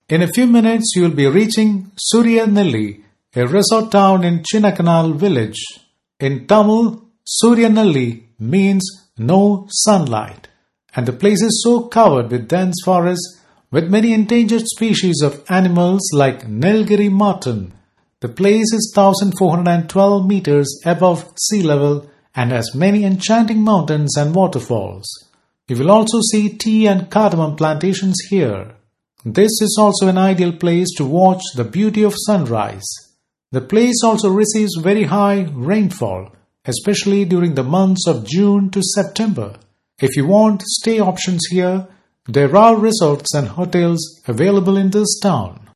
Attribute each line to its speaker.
Speaker 1: In a few minutes, you will be reaching Suryanelli, a resort town in Chinnakanal village. In Tamil, Suryanelli means no sunlight, and the place is so covered with dense forests with many endangered species of animals like Nilgiri marten. The place is 1412 meters above sea level and has many enchanting mountains and waterfalls. You will also see tea and cardamom plantations here. This is also an ideal place to watch the beauty of sunrise. The place also receives very high rainfall, especially during the months of June to September. If you want stay options here, there are resorts and hotels available in this town.